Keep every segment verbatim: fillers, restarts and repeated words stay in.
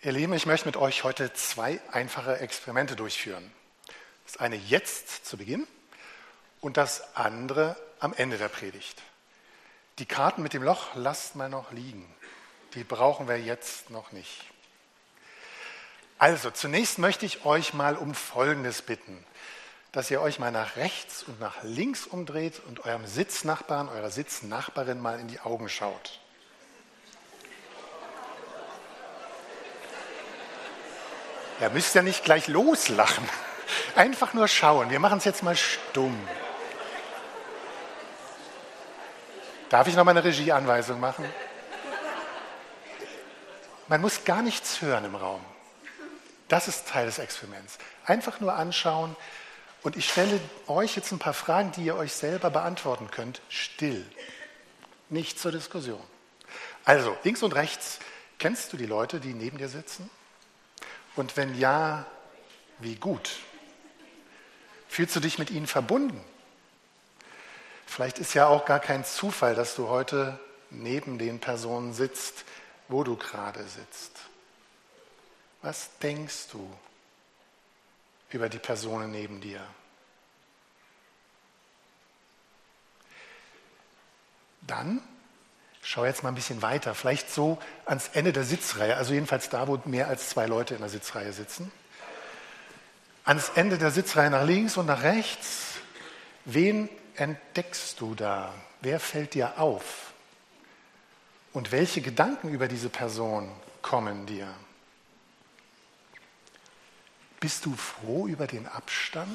Ihr Lieben, ich möchte mit euch heute zwei einfache Experimente durchführen. Das eine jetzt zu Beginn und das andere am Ende der Predigt. Die Karten mit dem Loch lasst mal noch liegen. Die brauchen wir jetzt noch nicht. Also, zunächst möchte ich euch mal um Folgendes bitten, dass ihr euch mal nach rechts und nach links umdreht und eurem Sitznachbarn, eurer Sitznachbarin mal in die Augen schaut. Ihr müsst ja nicht gleich loslachen. Einfach nur schauen. Wir machen es jetzt mal stumm. Darf ich noch mal eine Regieanweisung machen? Man muss gar nichts hören im Raum. Das ist Teil des Experiments. Einfach nur anschauen. Und ich stelle euch jetzt ein paar Fragen, die ihr euch selber beantworten könnt. Still. Nicht zur Diskussion. Also, links und rechts. Kennst du die Leute, die neben dir sitzen? Und wenn ja, wie gut? Fühlst du dich mit ihnen verbunden? Vielleicht ist ja auch gar kein Zufall, dass du heute neben den Personen sitzt, wo du gerade sitzt. Was denkst du über die Personen neben dir? Dann schau jetzt mal ein bisschen weiter, vielleicht so ans Ende der Sitzreihe, also jedenfalls da, wo mehr als zwei Leute in der Sitzreihe sitzen. Ans Ende der Sitzreihe nach links und nach rechts. Wen entdeckst du da? Wer fällt dir auf? Und welche Gedanken über diese Person kommen dir? Bist du froh über den Abstand?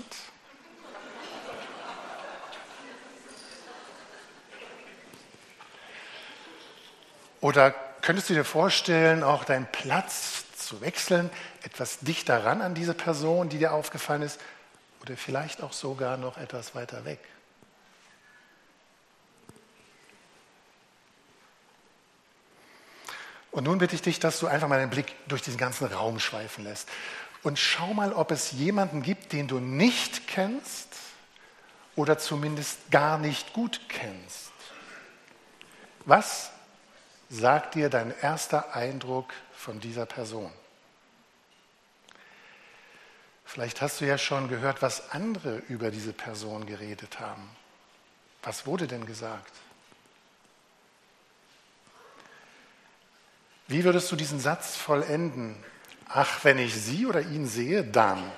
Oder könntest du dir vorstellen, auch deinen Platz zu wechseln, etwas dichter ran an diese Person, die dir aufgefallen ist, oder vielleicht auch sogar noch etwas weiter weg? Und nun bitte ich dich, dass du einfach mal den Blick durch diesen ganzen Raum schweifen lässt. Und schau mal, ob es jemanden gibt, den du nicht kennst oder zumindest gar nicht gut kennst. Was sagt dir dein erster Eindruck von dieser Person? Vielleicht hast du ja schon gehört, was andere über diese Person geredet haben. Was wurde denn gesagt? Wie würdest du diesen Satz vollenden? Ach, wenn ich sie oder ihn sehe, dann.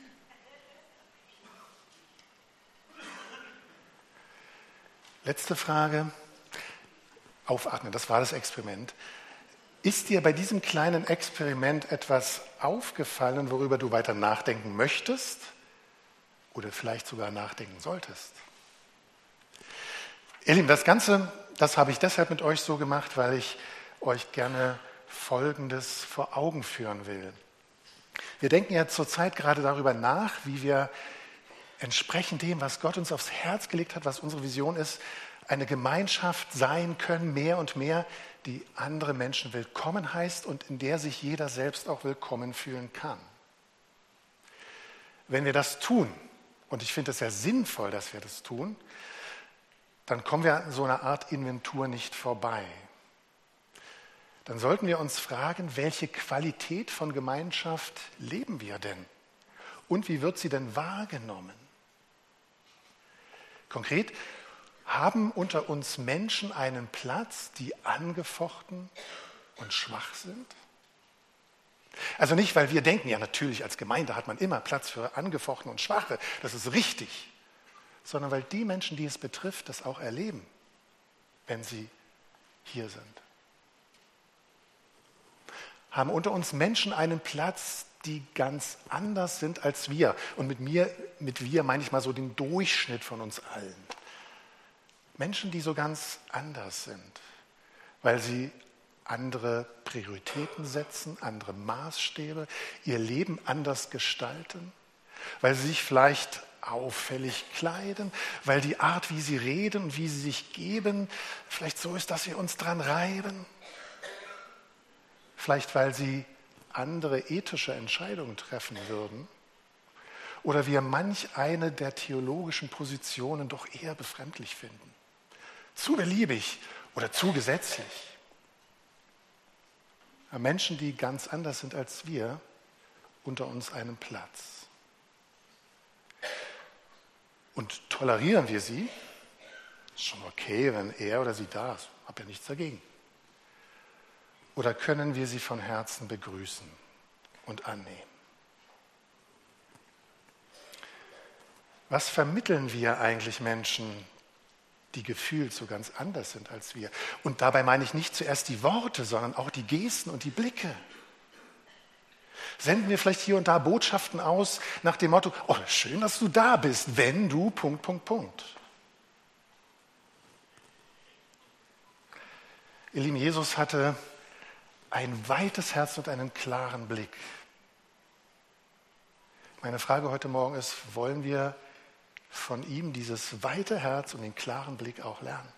Letzte Frage. Aufatmen, das war das Experiment. Ist dir bei diesem kleinen Experiment etwas aufgefallen, worüber du weiter nachdenken möchtest oder vielleicht sogar nachdenken solltest? Ihr Lieben, das Ganze, das habe ich deshalb mit euch so gemacht, weil ich euch gerne Folgendes vor Augen führen will. Wir denken ja zurzeit gerade darüber nach, wie wir entsprechend dem, was Gott uns aufs Herz gelegt hat, was unsere Vision ist, eine Gemeinschaft sein können, mehr und mehr, die andere Menschen willkommen heißt und in der sich jeder selbst auch willkommen fühlen kann. Wenn wir das tun, und ich finde es sehr sinnvoll, dass wir das tun, dann kommen wir an so einer Art Inventur nicht vorbei. Dann sollten wir uns fragen, welche Qualität von Gemeinschaft leben wir denn? Und wie wird sie denn wahrgenommen? Konkret, haben unter uns Menschen einen Platz, die angefochten und schwach sind? Also nicht, weil wir denken, ja natürlich als Gemeinde hat man immer Platz für Angefochten und Schwache, das ist richtig, sondern weil die Menschen, die es betrifft, das auch erleben, wenn sie hier sind. Haben unter uns Menschen einen Platz, die ganz anders sind als wir? Und mit mir, mit wir meine ich mal so den Durchschnitt von uns allen. Menschen, die so ganz anders sind, weil sie andere Prioritäten setzen, andere Maßstäbe, ihr Leben anders gestalten, weil sie sich vielleicht auffällig kleiden, weil die Art, wie sie reden und wie sie sich geben, vielleicht so ist, dass wir uns dran reiben. Vielleicht, weil sie andere ethische Entscheidungen treffen würden oder wir manch eine der theologischen Positionen doch eher befremdlich finden. Zu beliebig oder zu gesetzlich. Menschen, die ganz anders sind als wir, unter uns einen Platz. Und tolerieren wir sie? Ist schon okay, wenn er oder sie da ist. Hab ja nichts dagegen. Oder können wir sie von Herzen begrüßen und annehmen? Was vermitteln wir eigentlich Menschen, die gefühlt so ganz anders sind als wir? Und dabei meine ich nicht zuerst die Worte, sondern auch die Gesten und die Blicke. Senden wir vielleicht hier und da Botschaften aus nach dem Motto, oh, schön, dass du da bist, wenn du, Punkt, Punkt, Punkt. Ihr Lieben, Jesus hatte ein weites Herz und einen klaren Blick. Meine Frage heute Morgen ist, wollen wir von ihm dieses weite Herz und den klaren Blick auch lernen?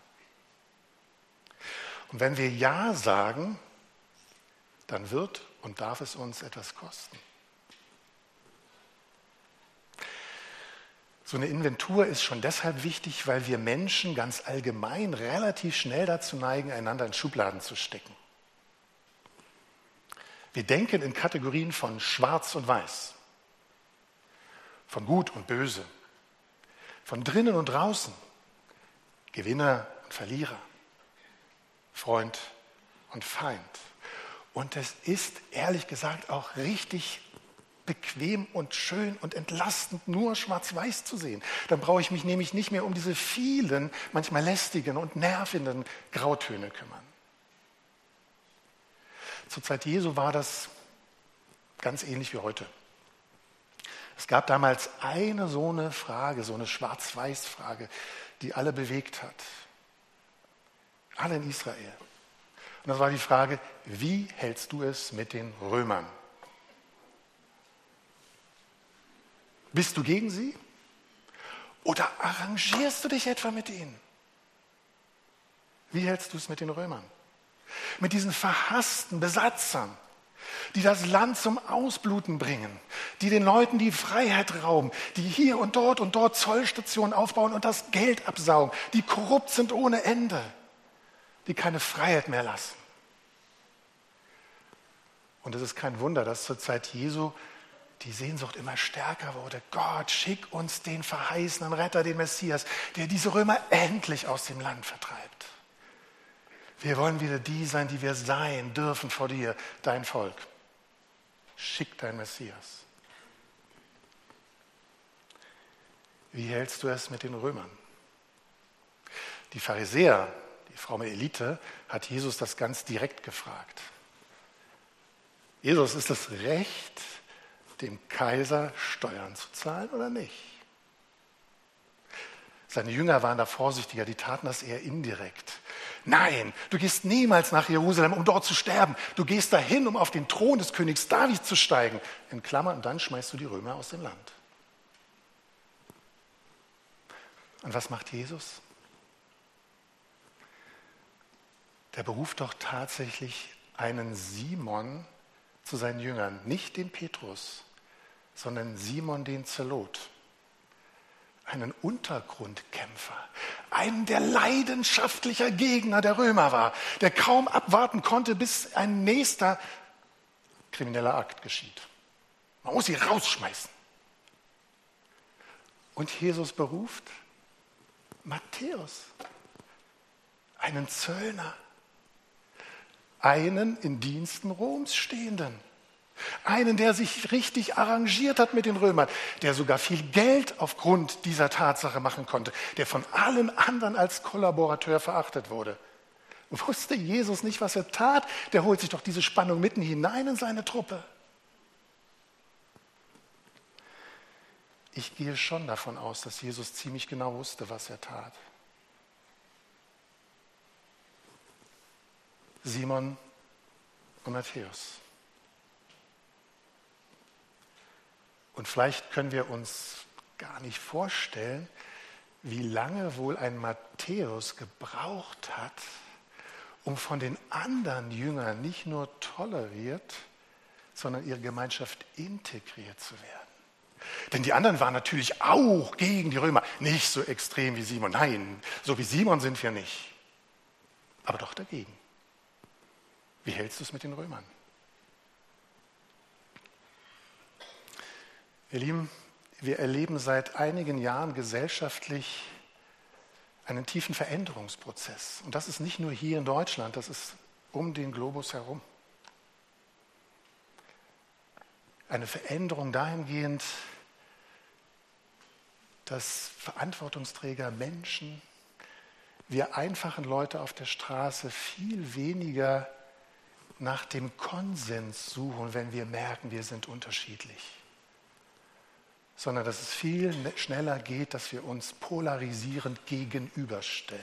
Und wenn wir Ja sagen, dann wird und darf es uns etwas kosten. So eine Inventur ist schon deshalb wichtig, weil wir Menschen ganz allgemein relativ schnell dazu neigen, einander in Schubladen zu stecken. Wir denken in Kategorien von Schwarz und Weiß, von Gut und Böse, von drinnen und draußen, Gewinner und Verlierer, Freund und Feind. Und es ist ehrlich gesagt auch richtig bequem und schön und entlastend, nur schwarz-weiß zu sehen. Dann brauche ich mich nämlich nicht mehr um diese vielen, manchmal lästigen und nervenden Grautöne kümmern. Zur Zeit Jesu war das ganz ähnlich wie heute. Es gab damals eine so eine Frage, so eine Schwarz-Weiß-Frage, die alle bewegt hat. Alle in Israel. Und das war die Frage, wie hältst du es mit den Römern? Bist du gegen sie? Oder arrangierst du dich etwa mit ihnen? Wie hältst du es mit den Römern? Mit diesen verhassten Besatzern, die das Land zum Ausbluten bringen, die den Leuten die Freiheit rauben, die hier und dort und dort Zollstationen aufbauen und das Geld absaugen, die korrupt sind ohne Ende, die keine Freiheit mehr lassen. Und es ist kein Wunder, dass zur Zeit Jesu die Sehnsucht immer stärker wurde. Gott, schick uns den verheißenen Retter, den Messias, der diese Römer endlich aus dem Land vertreibt. Wir wollen wieder die sein, die wir sein dürfen vor dir, dein Volk. Schick dein Messias. Wie hältst du es mit den Römern? Die Pharisäer, die fromme Elite, hat Jesus das ganz direkt gefragt. Jesus, ist es recht, dem Kaiser Steuern zu zahlen oder nicht? Seine Jünger waren da vorsichtiger, die taten das eher indirekt. Nein, du gehst niemals nach Jerusalem, um dort zu sterben. Du gehst dahin, um auf den Thron des Königs David zu steigen. In Klammern, und dann schmeißt du die Römer aus dem Land. Und was macht Jesus? Der beruft doch tatsächlich einen Simon zu seinen Jüngern. Nicht den Petrus, sondern Simon den Zelot. Einen Untergrundkämpfer, einen, der leidenschaftlicher Gegner der Römer war, der kaum abwarten konnte, bis ein nächster krimineller Akt geschieht. Man muss sie rausschmeißen. Und Jesus beruft Matthäus, einen Zöllner, einen in Diensten Roms stehenden. Einen, der sich richtig arrangiert hat mit den Römern, der sogar viel Geld aufgrund dieser Tatsache machen konnte, der von allen anderen als Kollaborateur verachtet wurde. Wusste Jesus nicht, was er tat? Der holt sich doch diese Spannung mitten hinein in seine Truppe. Ich gehe schon davon aus, dass Jesus ziemlich genau wusste, was er tat. Simon und Matthäus. Und vielleicht können wir uns gar nicht vorstellen, wie lange wohl ein Matthäus gebraucht hat, um von den anderen Jüngern nicht nur toleriert, sondern ihre Gemeinschaft integriert zu werden. Denn die anderen waren natürlich auch gegen die Römer. Nicht so extrem wie Simon. Nein, so wie Simon sind wir nicht. Aber doch dagegen. Wie hältst du es mit den Römern? Ihr Lieben, wir erleben seit einigen Jahren gesellschaftlich einen tiefen Veränderungsprozess. Und das ist nicht nur hier in Deutschland, das ist um den Globus herum. Eine Veränderung dahingehend, dass Verantwortungsträger, Menschen, wir einfachen Leute auf der Straße viel weniger nach dem Konsens suchen, wenn wir merken, wir sind unterschiedlich. Sondern dass es viel schneller geht, dass wir uns polarisierend gegenüberstellen.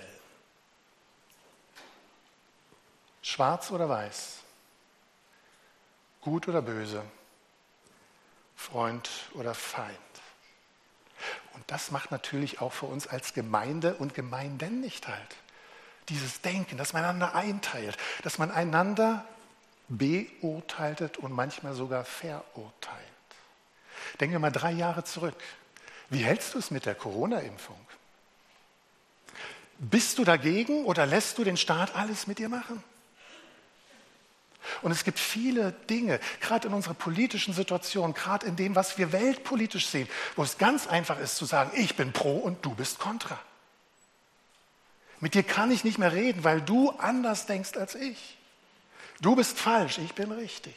Schwarz oder weiß, gut oder böse, Freund oder Feind. Und das macht natürlich auch für uns als Gemeinde und Gemeinden nicht halt. Dieses Denken, dass man einander einteilt, dass man einander beurteilt und manchmal sogar verurteilt. Denken wir mal drei Jahre zurück. Wie hältst du es mit der Corona-Impfung? Bist du dagegen oder lässt du den Staat alles mit dir machen? Und es gibt viele Dinge, gerade in unserer politischen Situation, gerade in dem, was wir weltpolitisch sehen, wo es ganz einfach ist zu sagen, ich bin pro und du bist kontra. Mit dir kann ich nicht mehr reden, weil du anders denkst als ich. Du bist falsch, ich bin richtig.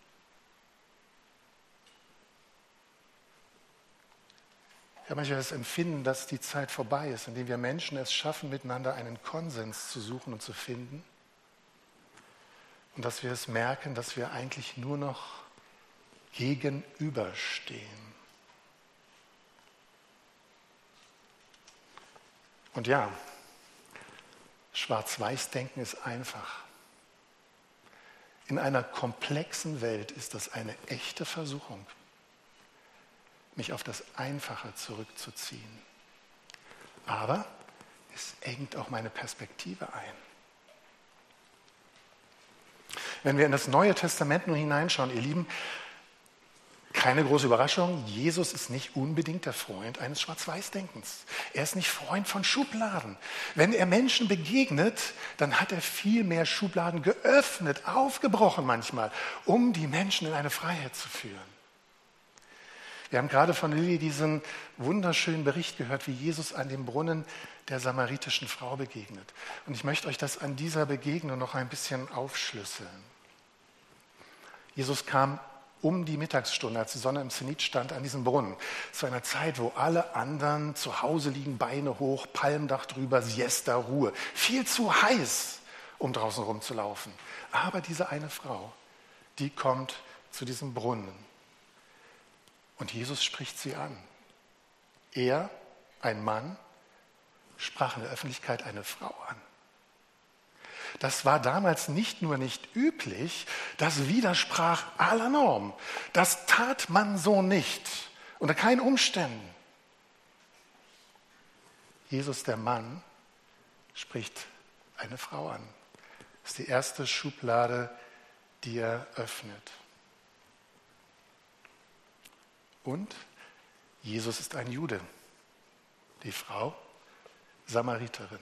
Ich habe manchmal das Empfinden, dass die Zeit vorbei ist, in der wir Menschen es schaffen, miteinander einen Konsens zu suchen und zu finden. Und dass wir es merken, dass wir eigentlich nur noch gegenüberstehen. Und ja, Schwarz-Weiß-Denken ist einfach. In einer komplexen Welt ist das eine echte Versuchung, mich auf das Einfache zurückzuziehen. Aber es engt auch meine Perspektive ein. Wenn wir in das Neue Testament nun hineinschauen, ihr Lieben, keine große Überraschung, Jesus ist nicht unbedingt der Freund eines Schwarz-Weiß-Denkens. Er ist nicht Freund von Schubladen. Wenn er Menschen begegnet, dann hat er viel mehr Schubladen geöffnet, aufgebrochen manchmal, um die Menschen in eine Freiheit zu führen. Wir haben gerade von Lilly diesen wunderschönen Bericht gehört, wie Jesus an dem Brunnen der samaritischen Frau begegnet. Und ich möchte euch das an dieser Begegnung noch ein bisschen aufschlüsseln. Jesus kam um die Mittagsstunde, als die Sonne im Zenit stand, an diesen Brunnen. Zu einer Zeit, wo alle anderen zu Hause liegen, Beine hoch, Palmdach drüber, Siesta, Ruhe. Viel zu heiß, um draußen rumzulaufen. Aber diese eine Frau, die kommt zu diesem Brunnen. Und Jesus spricht sie an. Er, ein Mann, sprach in der Öffentlichkeit eine Frau an. Das war damals nicht nur nicht üblich, das widersprach aller Norm. Das tat man so nicht, unter keinen Umständen. Jesus, der Mann, spricht eine Frau an. Das ist die erste Schublade, die er öffnet. Und Jesus ist ein Jude, die Frau Samariterin.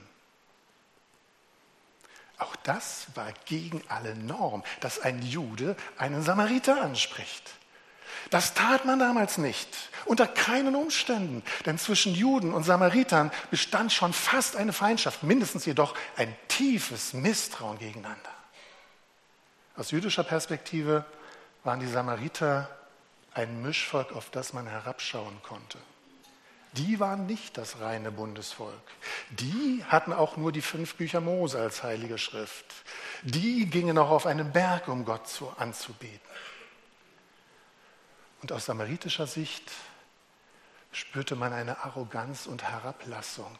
Auch das war gegen alle Norm, dass ein Jude einen Samariter anspricht. Das tat man damals nicht, unter keinen Umständen. Denn zwischen Juden und Samaritern bestand schon fast eine Feindschaft, mindestens jedoch ein tiefes Misstrauen gegeneinander. Aus jüdischer Perspektive waren die Samariter ein Mischvolk, auf das man herabschauen konnte. Die waren nicht das reine Bundesvolk. Die hatten auch nur die fünf Bücher Mose als heilige Schrift. Die gingen auch auf einen Berg, um Gott zu, anzubeten. Und aus samaritischer Sicht spürte man eine Arroganz und Herablassung,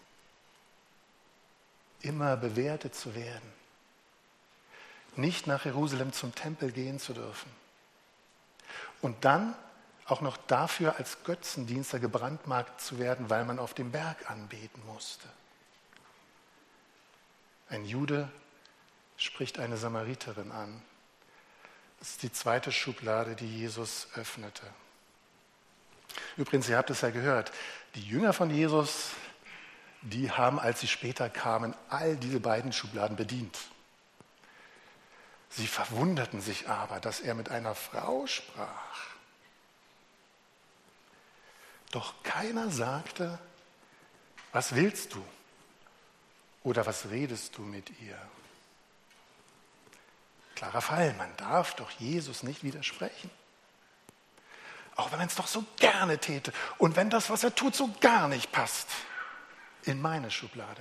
immer bewertet zu werden, nicht nach Jerusalem zum Tempel gehen zu dürfen und dann auch noch dafür als Götzendienster gebrandmarkt zu werden, weil man auf dem Berg anbeten musste. Ein Jude spricht eine Samariterin an. Das ist die zweite Schublade, die Jesus öffnete. Übrigens, ihr habt es ja gehört, die Jünger von Jesus, die haben, als sie später kamen, all diese beiden Schubladen bedient. Sie verwunderten sich aber, dass er mit einer Frau sprach. Doch keiner sagte, was willst du? Oder was redest du mit ihr? Klarer Fall, man darf doch Jesus nicht widersprechen. Auch wenn man es doch so gerne täte und wenn das, was er tut, so gar nicht passt in meine Schublade.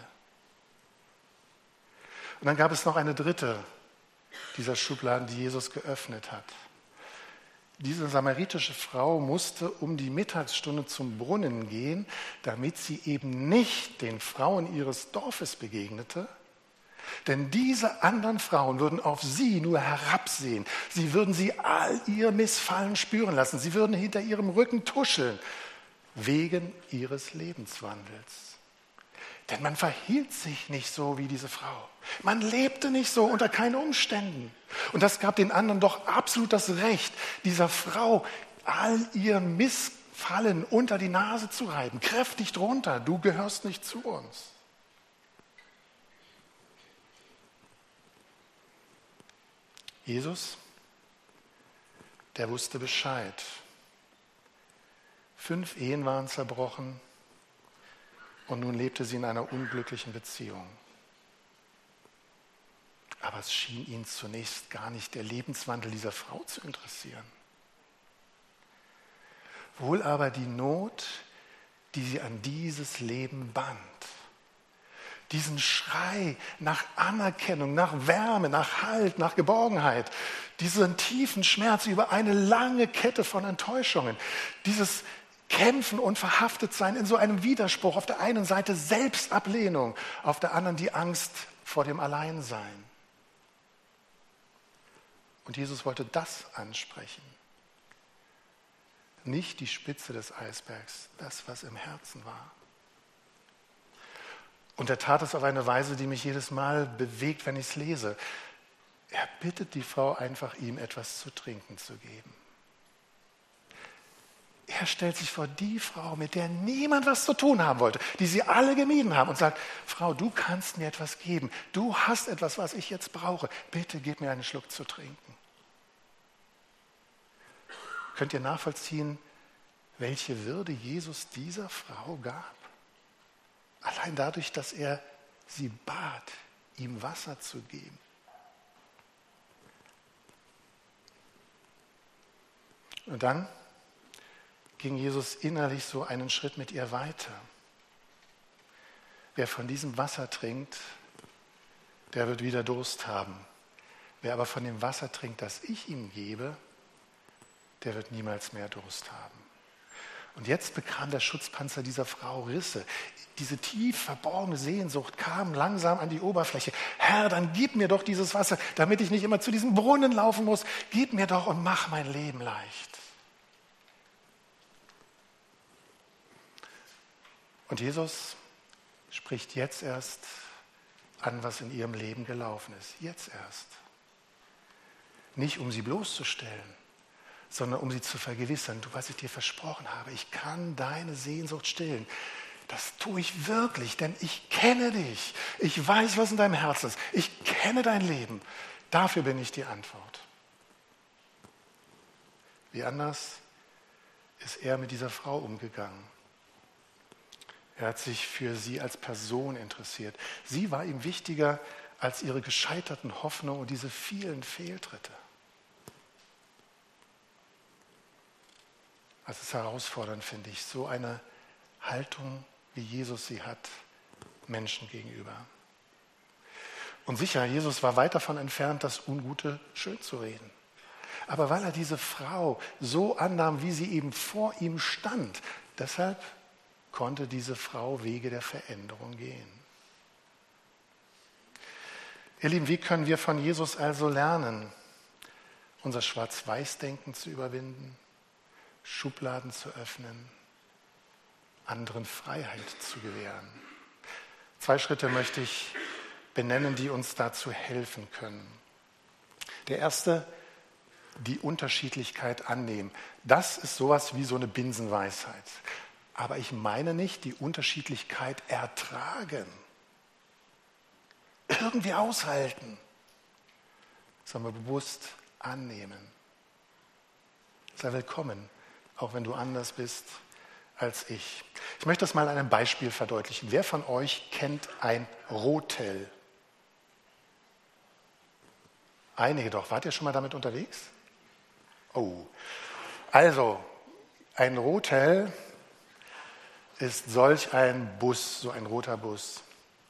Und dann gab es noch eine dritte dieser Schubladen, die Jesus geöffnet hat. Diese samaritische Frau musste um die Mittagsstunde zum Brunnen gehen, damit sie eben nicht den Frauen ihres Dorfes begegnete. Denn diese anderen Frauen würden auf sie nur herabsehen. Sie würden sie all ihr Missfallen spüren lassen. Sie würden hinter ihrem Rücken tuscheln, wegen ihres Lebenswandels. Denn man verhielt sich nicht so wie diese Frau. Man lebte nicht so unter keinen Umständen. Und das gab den anderen doch absolut das Recht, dieser Frau all ihr Missfallen unter die Nase zu reiben. Kräftig drunter, du gehörst nicht zu uns. Jesus, der wusste Bescheid. Fünf Ehen waren zerbrochen und nun lebte sie in einer unglücklichen Beziehung. Aber es schien ihn zunächst gar nicht der Lebenswandel dieser Frau zu interessieren. Wohl aber die Not, die sie an dieses Leben band. Diesen Schrei nach Anerkennung, nach Wärme, nach Halt, nach Geborgenheit. Diesen tiefen Schmerz über eine lange Kette von Enttäuschungen. Dieses Kämpfen und verhaftet sein in so einem Widerspruch. Auf der einen Seite Selbstablehnung, auf der anderen die Angst vor dem Alleinsein. Und Jesus wollte das ansprechen. Nicht die Spitze des Eisbergs, das, was im Herzen war. Und er tat es auf eine Weise, die mich jedes Mal bewegt, wenn ich es lese. Er bittet die Frau einfach, ihm etwas zu trinken zu geben. Er stellt sich vor die Frau, mit der niemand was zu tun haben wollte, die sie alle gemieden haben und sagt, Frau, du kannst mir etwas geben. Du hast etwas, was ich jetzt brauche. Bitte gib mir einen Schluck zu trinken. Könnt ihr nachvollziehen, welche Würde Jesus dieser Frau gab? Allein dadurch, dass er sie bat, ihm Wasser zu geben. Und dann ging Jesus innerlich so einen Schritt mit ihr weiter. Wer von diesem Wasser trinkt, der wird wieder Durst haben. Wer aber von dem Wasser trinkt, das ich ihm gebe, der wird niemals mehr Durst haben. Und jetzt bekam der Schutzpanzer dieser Frau Risse. Diese tief verborgene Sehnsucht kam langsam an die Oberfläche. Herr, dann gib mir doch dieses Wasser, damit ich nicht immer zu diesem Brunnen laufen muss. Gib mir doch und mach mein Leben leicht. Und Jesus spricht jetzt erst an, was in ihrem Leben gelaufen ist. Jetzt erst. Nicht, um sie bloßzustellen, sondern um sie zu vergewissern. Du, was ich dir versprochen habe, ich kann deine Sehnsucht stillen. Das tue ich wirklich, denn ich kenne dich. Ich weiß, was in deinem Herzen ist. Ich kenne dein Leben. Dafür bin ich die Antwort. Wie anders ist er mit dieser Frau umgegangen. Er hat sich für sie als Person interessiert. Sie war ihm wichtiger als ihre gescheiterten Hoffnungen und diese vielen Fehltritte. Das ist herausfordernd, finde ich, so eine Haltung, wie Jesus sie hat, Menschen gegenüber. Und sicher, Jesus war weit davon entfernt, das Ungute schön zu reden. Aber weil er diese Frau so annahm, wie sie eben vor ihm stand, deshalb konnte diese Frau Wege der Veränderung gehen. Ihr Lieben, wie können wir von Jesus also lernen, unser Schwarz-Weiß-Denken zu überwinden, Schubladen zu öffnen, anderen Freiheit zu gewähren? Zwei Schritte möchte ich benennen, die uns dazu helfen können. Der erste, die Unterschiedlichkeit annehmen. Das ist sowas wie so eine Binsenweisheit. Aber ich meine nicht die Unterschiedlichkeit ertragen, irgendwie aushalten, sondern bewusst annehmen. Sei willkommen, auch wenn du anders bist als ich. Ich möchte das mal an einem Beispiel verdeutlichen. Wer von euch kennt ein Rotel? Einige doch. Wart ihr schon mal damit unterwegs? Oh, also ein Rotel ist solch ein Bus, so ein roter Bus.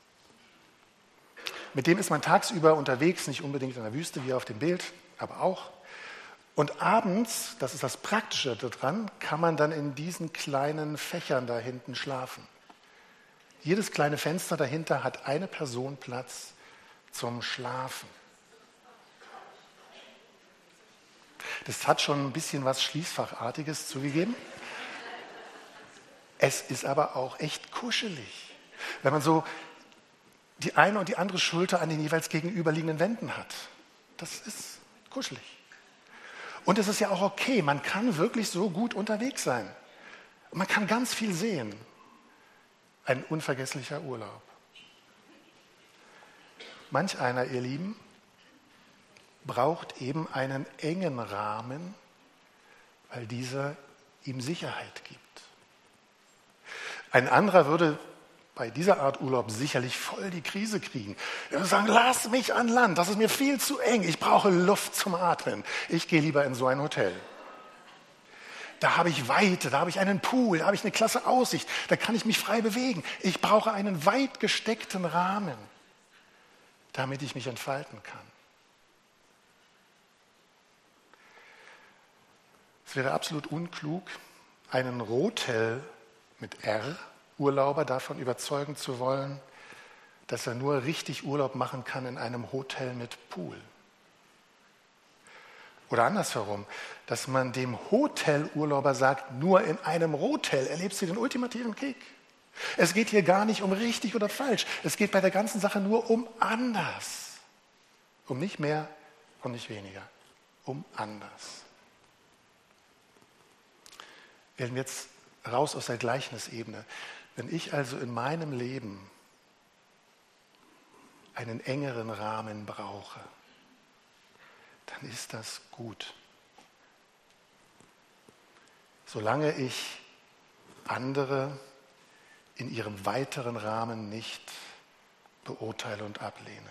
Mit dem ist man tagsüber unterwegs, nicht unbedingt in der Wüste wie auf dem Bild, aber auch. Und abends, das ist das Praktische daran, kann man dann in diesen kleinen Fächern da hinten schlafen. Jedes kleine Fenster dahinter hat eine Person Platz zum Schlafen. Das hat schon ein bisschen was Schließfachartiges zugegeben. Es ist aber auch echt kuschelig, wenn man so die eine und die andere Schulter an den jeweils gegenüberliegenden Wänden hat. Das ist kuschelig. Und es ist ja auch okay, man kann wirklich so gut unterwegs sein. Man kann ganz viel sehen. Ein unvergesslicher Urlaub. Manch einer, ihr Lieben, braucht eben einen engen Rahmen, weil dieser ihm Sicherheit gibt. Ein anderer würde bei dieser Art Urlaub sicherlich voll die Krise kriegen. Er würde sagen, lass mich an Land, das ist mir viel zu eng, ich brauche Luft zum Atmen. Ich gehe lieber in so ein Hotel. Da habe ich Weite, da habe ich einen Pool, da habe ich eine klasse Aussicht, da kann ich mich frei bewegen. Ich brauche einen weit gesteckten Rahmen, damit ich mich entfalten kann. Es wäre absolut unklug, einen Rotel mit R Urlauber davon überzeugen zu wollen, dass er nur richtig Urlaub machen kann in einem Hotel mit Pool. Oder andersherum, dass man dem Hotelurlauber sagt, nur in einem Rotel erlebst du den ultimativen Kick. Es geht hier gar nicht um richtig oder falsch. Es geht bei der ganzen Sache nur um anders. Um nicht mehr und nicht weniger. Um anders. Wir werden jetzt raus aus der Gleichnisebene. Wenn ich also in meinem Leben einen engeren Rahmen brauche, dann ist das gut. Solange ich andere in ihrem weiteren Rahmen nicht beurteile und ablehne.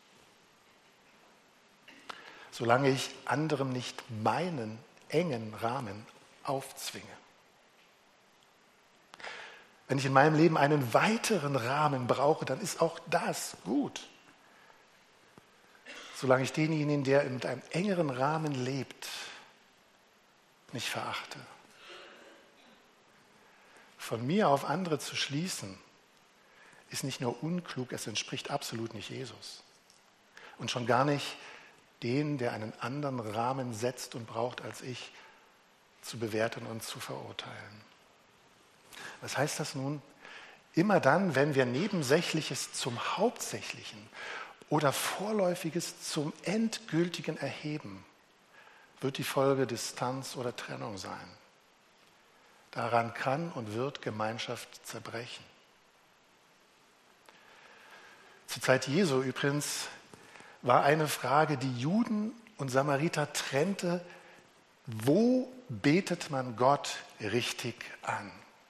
Solange ich anderem nicht meinen engen Rahmen aufzwinge. Wenn ich in meinem Leben einen weiteren Rahmen brauche, dann ist auch das gut. Solange ich denjenigen, der mit einem engeren Rahmen lebt, nicht verachte. Von mir auf andere zu schließen, ist nicht nur unklug, es entspricht absolut nicht Jesus. Und schon gar nicht den, der einen anderen Rahmen setzt und braucht als ich, zu bewerten und zu verurteilen. Was heißt das nun? Immer dann, wenn wir Nebensächliches zum Hauptsächlichen oder Vorläufiges zum Endgültigen erheben, wird die Folge Distanz oder Trennung sein. Daran kann und wird Gemeinschaft zerbrechen. Zur Zeit Jesu übrigens war eine Frage, die Juden und Samariter trennte: Wo betet man Gott richtig an?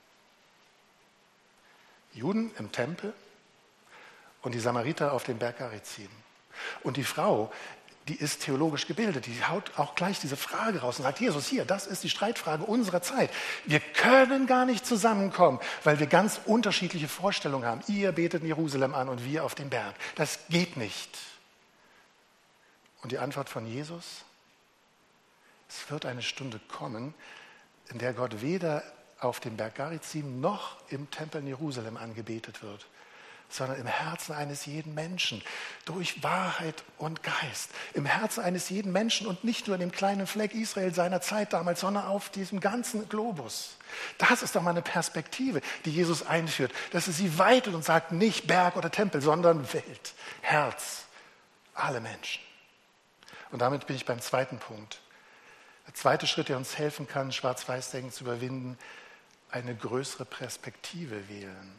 Juden im Tempel und die Samariter auf dem Berg Garizim. Und die Frau, die ist theologisch gebildet, die haut auch gleich diese Frage raus und sagt, Jesus, hier, das ist die Streitfrage unserer Zeit. Wir können gar nicht zusammenkommen, weil wir ganz unterschiedliche Vorstellungen haben. Ihr betet in Jerusalem an und wir auf dem Berg. Das geht nicht. Und die Antwort von Jesus? Es wird eine Stunde kommen, in der Gott weder auf dem Berg Garizim noch im Tempel in Jerusalem angebetet wird, sondern im Herzen eines jeden Menschen, durch Wahrheit und Geist. Im Herzen eines jeden Menschen und nicht nur in dem kleinen Fleck Israel seiner Zeit damals, sondern auf diesem ganzen Globus. Das ist doch mal eine Perspektive, die Jesus einführt, dass er sie weitet und sagt, nicht Berg oder Tempel, sondern Welt, Herz, alle Menschen. Und damit bin ich beim zweiten Punkt. Der zweite Schritt, der uns helfen kann, Schwarz-Weiß-Denken zu überwinden, eine größere Perspektive wählen.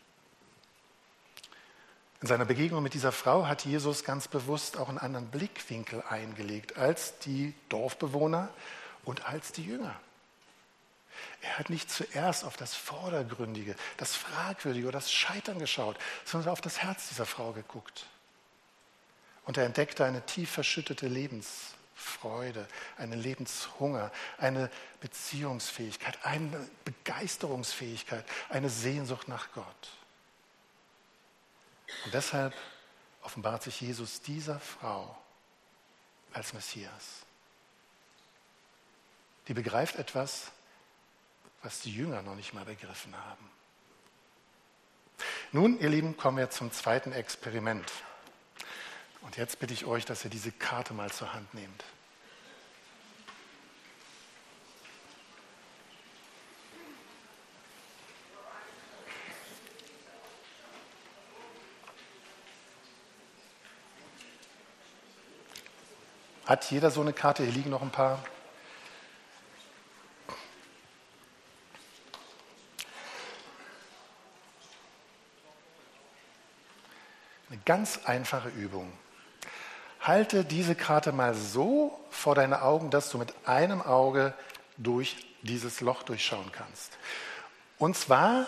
In seiner Begegnung mit dieser Frau hat Jesus ganz bewusst auch einen anderen Blickwinkel eingelegt als die Dorfbewohner und als die Jünger. Er hat nicht zuerst auf das Vordergründige, das Fragwürdige oder das Scheitern geschaut, sondern auf das Herz dieser Frau geguckt. Und er entdeckte eine tief verschüttete Lebensfreude, einen Lebenshunger, eine Beziehungsfähigkeit, eine Begeisterungsfähigkeit, eine Sehnsucht nach Gott. Und deshalb offenbart sich Jesus dieser Frau als Messias. Die begreift etwas, was die Jünger noch nicht mal begriffen haben. Nun, ihr Lieben, kommen wir zum zweiten Experiment. Und jetzt bitte ich euch, dass ihr diese Karte mal zur Hand nehmt. Hat jeder so eine Karte? Hier liegen noch ein paar. Eine ganz einfache Übung. Halte diese Karte mal so vor deine Augen, dass du mit einem Auge durch dieses Loch durchschauen kannst. Und zwar,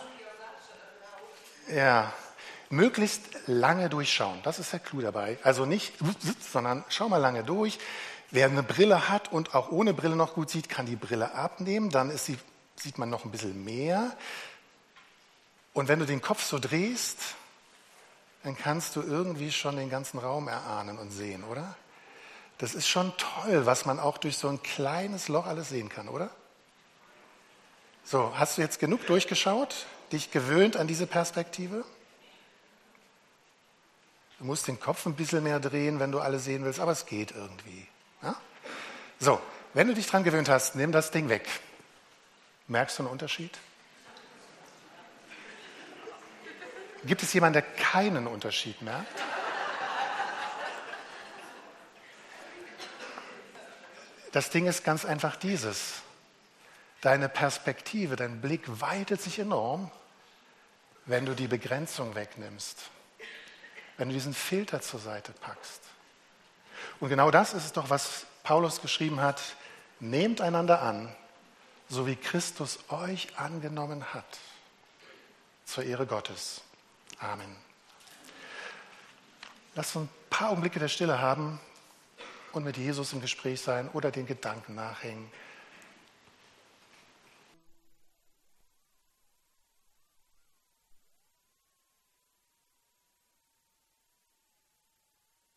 ja, möglichst lange durchschauen. Das ist der Clou dabei. Also nicht, sondern schau mal lange durch. Wer eine Brille hat und auch ohne Brille noch gut sieht, kann die Brille abnehmen. Dann ist sie, sieht man noch ein bisschen mehr. Und wenn du den Kopf so drehst, dann kannst du irgendwie schon den ganzen Raum erahnen und sehen, oder? Das ist schon toll, was man auch durch so ein kleines Loch alles sehen kann, oder? So, hast du jetzt genug durchgeschaut? Dich gewöhnt an diese Perspektive? Du musst den Kopf ein bisschen mehr drehen, wenn du alles sehen willst, aber es geht irgendwie. Ja? So, wenn du dich dran gewöhnt hast, nimm das Ding weg. Merkst du einen Unterschied? Gibt es jemanden, der keinen Unterschied merkt? Das Ding ist ganz einfach dieses. Deine Perspektive, dein Blick weitet sich enorm, wenn du die Begrenzung wegnimmst. Wenn du diesen Filter zur Seite packst. Und genau das ist es doch, was Paulus geschrieben hat. Nehmt einander an, so wie Christus euch angenommen hat. Zur Ehre Gottes. Amen. Lasst uns ein paar Augenblicke der Stille haben und mit Jesus im Gespräch sein oder den Gedanken nachhängen.